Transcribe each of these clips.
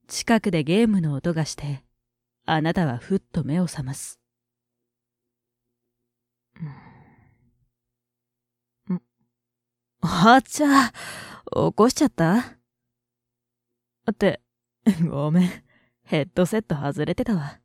近くでゲームの音がして、あなたはふっと目を覚ます。あちゃ、起こしちゃったって、ごめん、ヘッドセット外れてたわ。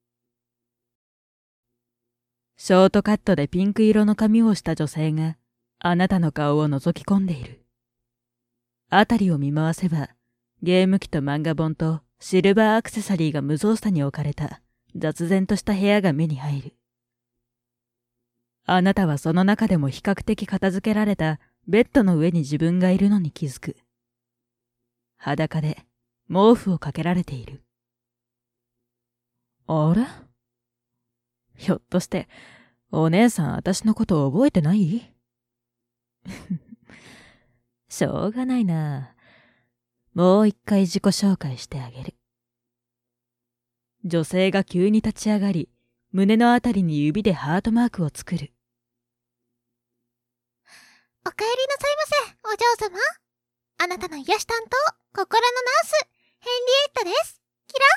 ショートカットでピンク色の髪をした女性があなたの顔を覗き込んでいる。あたりを見回せば、ゲーム機と漫画本とシルバーアクセサリーが無造作に置かれた雑然とした部屋が目に入る。あなたはその中でも比較的片付けられたベッドの上に自分がいるのに気づく。裸で毛布をかけられている。あれ？ひょっとして、お姉さん私のこと覚えてない？しょうがないな。もう一回自己紹介してあげる。女性が急に立ち上がり、胸のあたりに指でハートマークを作る。 お帰りなさいませ、お嬢様。あなたの癒し担当、心のナース、ヘンリエッタです。キラ。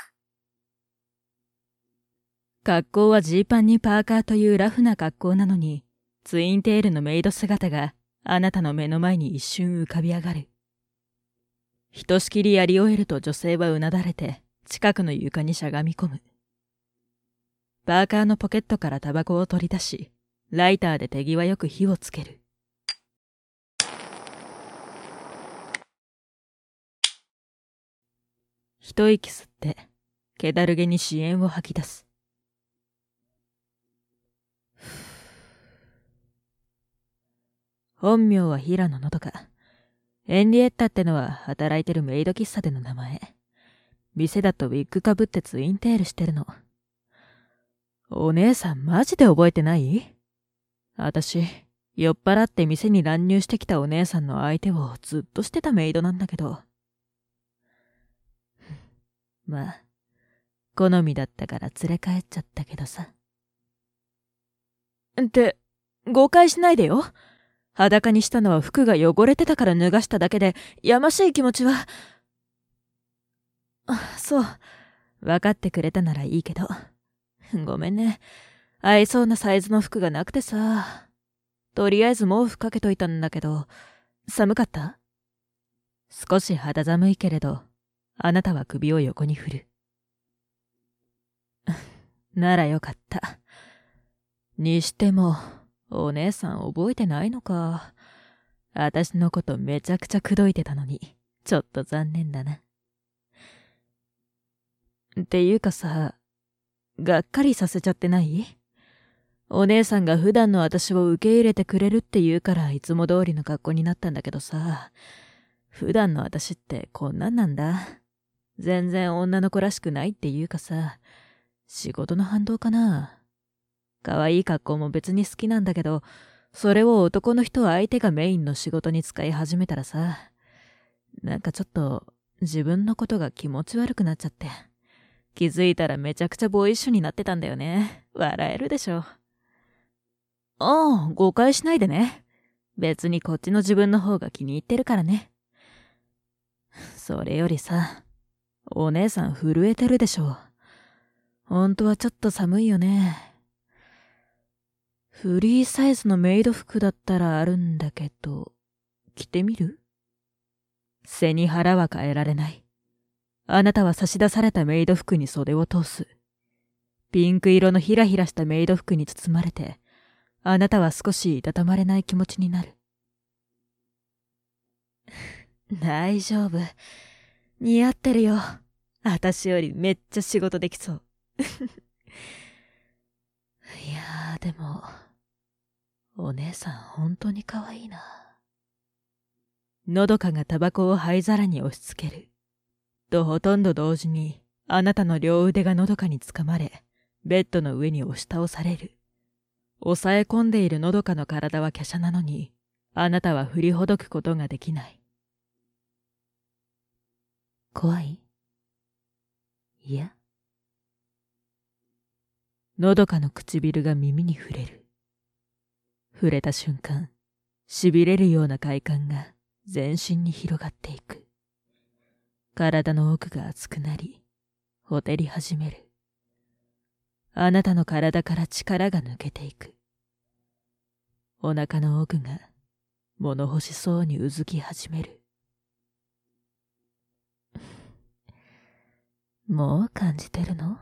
格好はジーパンにパーカーというラフな格好なのに、ツインテールのメイド姿があなたの目の前に一瞬浮かび上がる。ひとしきりやり終えると女性はうなだれて近くの床にしゃがみ込む。パーカーのポケットからタバコを取り出し、ライターで手際よく火をつける。一息吸って、気だるげに支援を吐き出す。本名は平野のどか。エンリエッタってのは働いてるメイド喫茶での名前。店だとウィッグかぶってツインテールしてるの。お姉さんマジで覚えてない？私、酔っ払って店に乱入してきたお姉さんの相手をずっとしてたメイドなんだけど。まあ、好みだったから連れ帰っちゃったけどさ。って、誤解しないでよ。裸にしたのは服が汚れてたから脱がしただけで、やましい気持ちは。そう、分かってくれたならいいけど。ごめんね。合いそうなサイズの服がなくてさ。とりあえず毛布かけといたんだけど、寒かった？少し肌寒いけれど、あなたは首を横に振る。ならよかった。にしても、お姉さん覚えてないのか。私のことめちゃくちゃ口説いてたのに、ちょっと残念だな。っていうかさ、がっかりさせちゃってない？お姉さんが普段の私を受け入れてくれるって言うからいつも通りの格好になったんだけどさ、普段の私ってこんなんなんだ。全然女の子らしくないっていうかさ、仕事の反動かな。可愛い格好も別に好きなんだけど、それを男の人相手がメインの仕事に使い始めたらさ、なんかちょっと自分のことが気持ち悪くなっちゃって。気づいたらめちゃくちゃボーイッシュになってたんだよね。笑えるでしょ。ああ、誤解しないでね。別にこっちの自分の方が気に入ってるからね。それよりさ、お姉さん震えてるでしょ。ほんとはちょっと寒いよね。フリーサイズのメイド服だったらあるんだけど、着てみる？背に腹は変えられない。あなたは差し出されたメイド服に袖を通す。ピンク色のヒラヒラしたメイド服に包まれて、あなたは少しいたたまれない気持ちになる。大丈夫。似合ってるよ。私よりめっちゃ仕事できそう。いやーでも、お姉さん本当に可愛いな。のどかがタバコを灰皿に押し付ける。とほとんど同時に、あなたの両腕がのどかにつかまれ、ベッドの上に押し倒される。抑え込んでいるのどかの体は華奢なのに、あなたは振りほどくことができない。怖い？いや。のどかの唇が耳に触れる。触れた瞬間、痺れるような快感が全身に広がっていく。 体の奥が熱くなり、ほてり始める。あなたの体から力が抜けていく。お腹の奥が物欲しそうにうずき始める。もう感じてるの？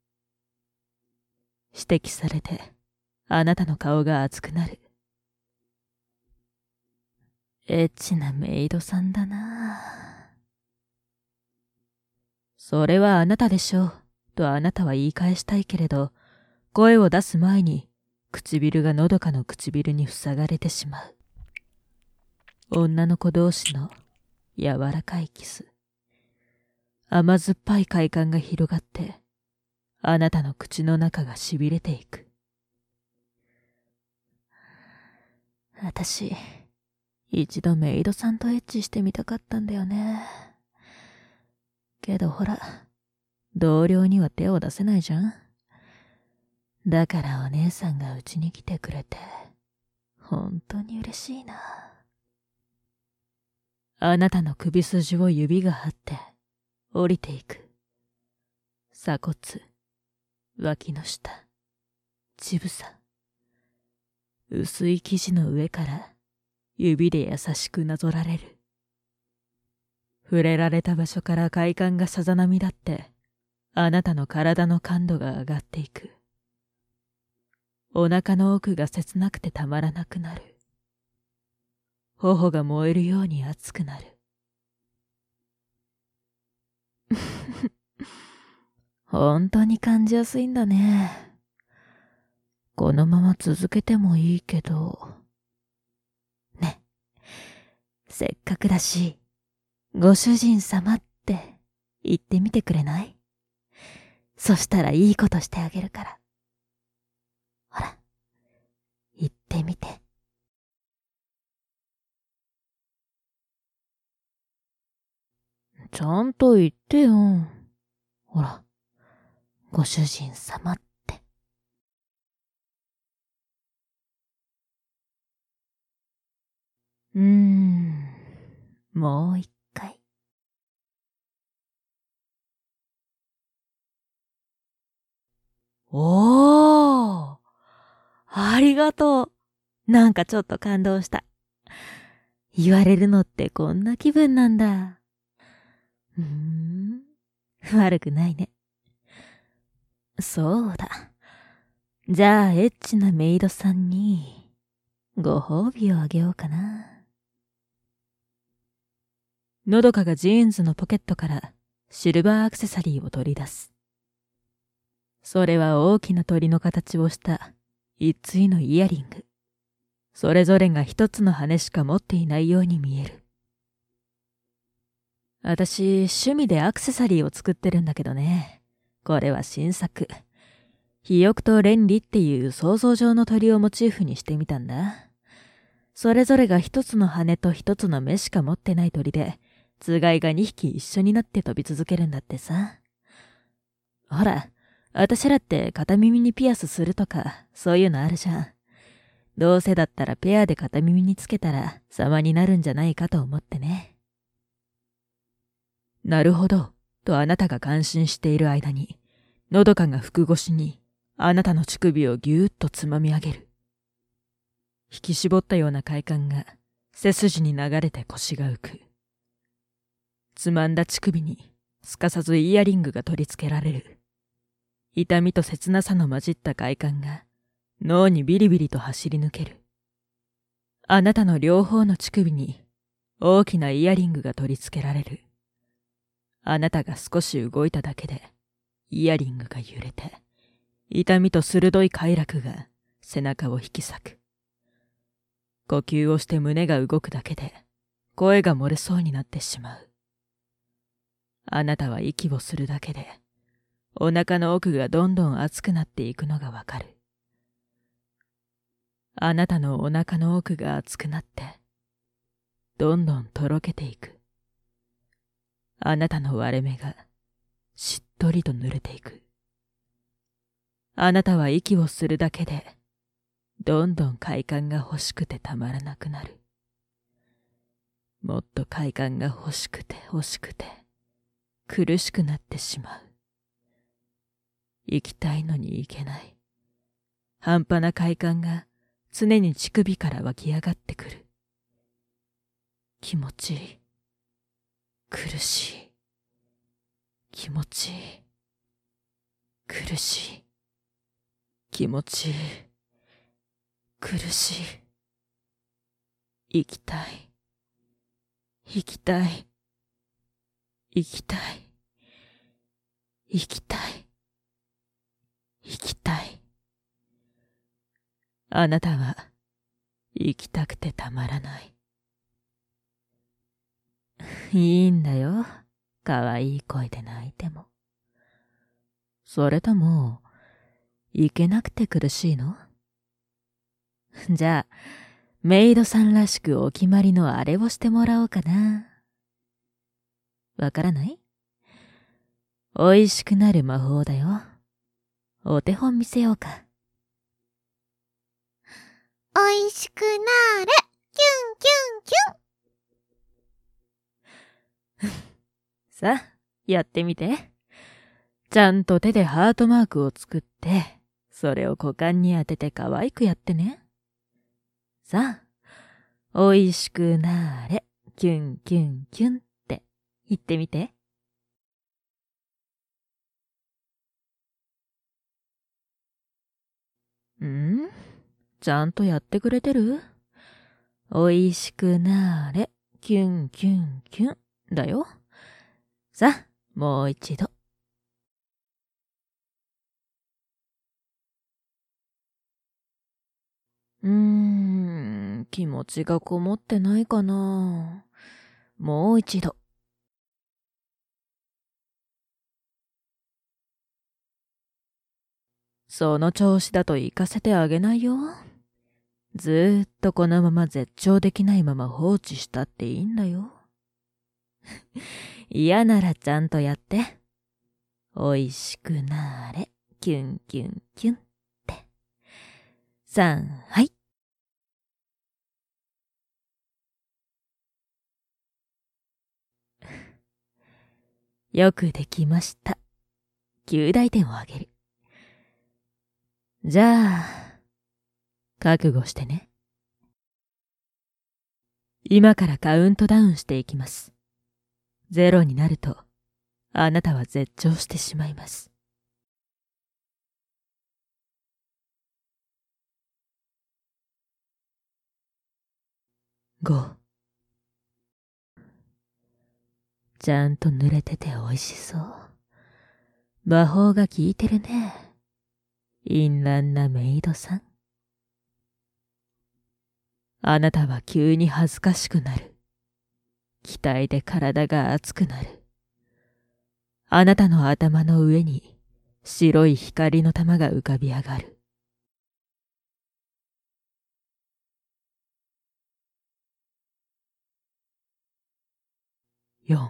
指摘されて、あなたの顔が熱くなる。エッチなメイドさんだな。それはあなたでしょう、とあなたは言い返したいけれど、声を出す前に、唇がのどかの唇に塞がれてしまう。女の子同士の柔らかいキス。甘酸っぱい快感が広がって、あなたの口の中がしびれていく。私、一度メイドさんとエッチしてみたかったんだよね。けどほら、同僚には手を出せないじゃん。だからお姉さんがうちに来てくれて、本当に嬉しいな。あなたの首筋を指が張って、降りていく。鎖骨、脇の下、乳房。薄い生地の上から指で優しくなぞられる。触れられた場所から快感がさざ波立って、あなたの体の感度が上がっていく。お腹の奥が切なくてたまらなくなる。頬が燃えるように熱くなる。本当に感じやすいんだね。このまま続けてもいいけど。ね。せっかくだし、ご主人様って言ってみてくれない？そしたらいいことしてあげるから。ほら、言ってみて。ちゃんと言ってよ。ほら、ご主人様って。もう一回。おー、ありがとう。なんかちょっと感動した。言われるのってこんな気分なんだ。悪くないね。そうだ。じゃあエッチなメイドさんにご褒美をあげようかな。のどかがジーンズのポケットからシルバーアクセサリーを取り出す。それは大きな鳥の形をした一対のイヤリング。それぞれが一つの羽しか持っていないように見える。私、趣味でアクセサリーを作ってるんだけどね。これは新作。肥翼とレンリっていう想像上の鳥をモチーフにしてみたんだ。それぞれが一つの羽と一つの目しか持ってない鳥で、つがいが2匹一緒になって飛び続けるんだってさ。ほら、私らって片耳にピアスするとか、そういうのあるじゃん。どうせだったらペアで片耳につけたら様になるんじゃないかと思ってね。なるほど、とあなたが感心している間に、のどかが服越しにあなたの乳首をぎゅーっとつまみ上げる。引き絞ったような快感が背筋に流れて腰が浮く。つまんだ乳首にすかさずイヤリングが取り付けられる。痛みと切なさの混じった快感が脳にビリビリと走り抜ける。あなたの両方の乳首に大きなイヤリングが取り付けられる。あなたが少し動いただけでイヤリングが揺れて、痛みと鋭い快楽が背中を引き裂く。呼吸をして胸が動くだけで声が漏れそうになってしまう。あなたは息をするだけでお腹の奥がどんどん熱くなっていくのがわかる。あなたのお腹の奥が熱くなってどんどんとろけていく。あなたの割れ目がしっとりと濡れていく。あなたは息をするだけでどんどん快感が欲しくてたまらなくなる。もっと快感が欲しくて欲しくて苦しくなってしまう。行きたいのに行けない。半端な快感が常に乳首から湧き上がってくる。気持ちいい。苦しい。気持ちいい。苦しい。気持ちいい。苦しい。行きたい。行きたい。行きたい。行きたい。行きたい。あなたは行きたくてたまらない。いいんだよ。かわいい声で泣いても。それとも、行けなくて苦しいの？じゃあ、メイドさんらしくお決まりのあれをしてもらおうかな。わからない？おいしくなる魔法だよ。お手本見せようか。 おいしくなれ、キュンキュンキュン。 さあ、やってみて。ちゃんと手でハートマークを作って、それを股間に当てて可愛くやってね。さあ、おいしくなれ、キュンキュンキュンって言ってみて。ん？ちゃんとやってくれてる？おいしくなれ、キュンキュンキュンだよ。さあ、もう一度。気持ちがこもってないかな。もう一度。その調子だと行かせてあげないよ。ずーっとこのまま絶頂できないまま放置したっていいんだよ。嫌ならちゃんとやって。おいしくなれ、キュンキュンキュンって。はい。よくできました。9大点をあげる。じゃあ、覚悟してね。今からカウントダウンしていきます。0になると、あなたは絶頂してしまいます。5。ちゃんと濡れてて美味しそう。魔法が効いてるね。淫乱なメイドさん。あなたは急に恥ずかしくなる。期待で体が熱くなる。あなたの頭の上に白い光の玉が浮かび上がる。4。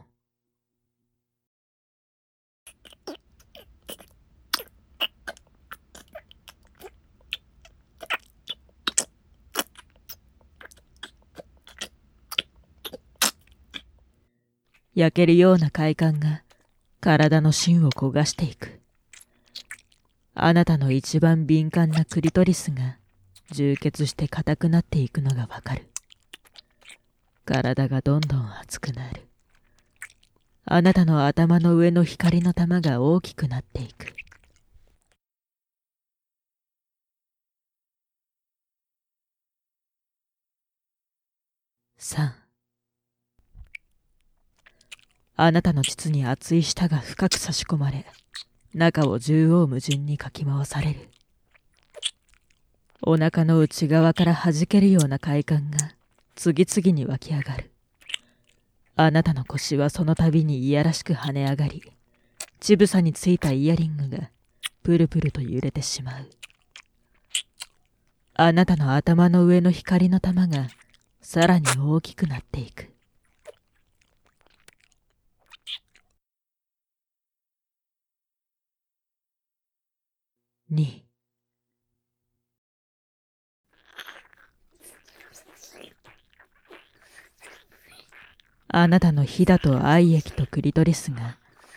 焼けるような快感が体の芯を焦がしていく。あなたの一番敏感なクリトリスが充血して硬くなっていくのがわかる。体がどんどん熱くなる。あなたの頭の上の光の玉が大きくなっていく。3。あなたの膣に熱い舌が深く差し込まれ、中を縦横無尽にかき回される。お腹の内側から弾けるような快感が次々に湧き上がる。あなたの腰はその度にいやらしく跳ね上がり、乳房についたイヤリングがプルプルと揺れてしまう。あなたの頭の上の光の玉がさらに大きくなっていく。2。あなたのヒダと愛液とクリトリスが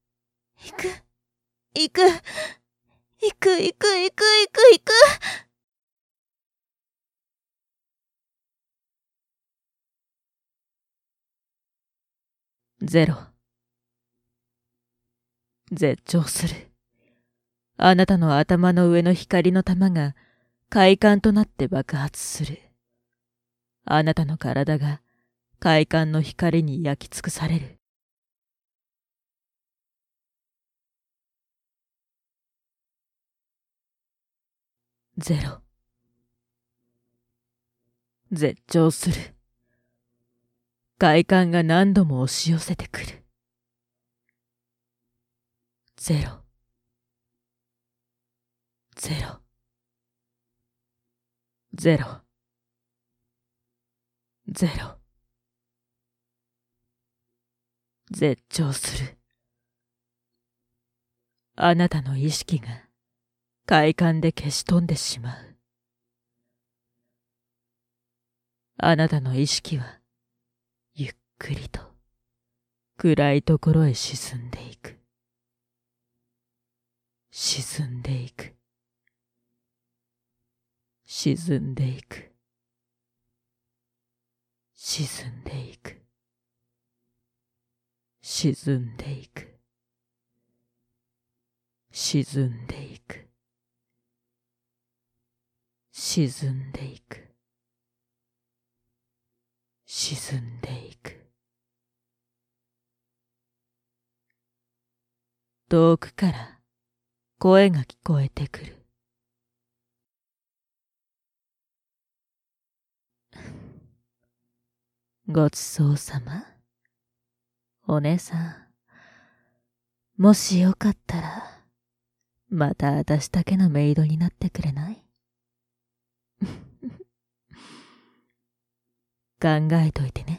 行く、行く、行く、行く、行く、行く、行く。ゼロ。絶頂する。あなたの頭の上の光の玉が快感となって爆発する。あなたの体が快感の光に焼き尽くされる。ゼロ。絶頂する。快感が何度も押し寄せてくる。ゼロ。ゼロ。ゼロ。ゼロ。絶頂する。あなたの意識が快感で消し飛んでしまう。あなたの意識はゆっくりと暗いところへ沈んでいく。沈んでいく。沈んでいく。沈んでいく。沈んでいく。沈んでいく。沈んでいく。沈んでいく。遠くから声が聞こえてくる。ごちそうさま。お姉さん、もしよかったら、また私だけのメイドになってくれない？考えといてね。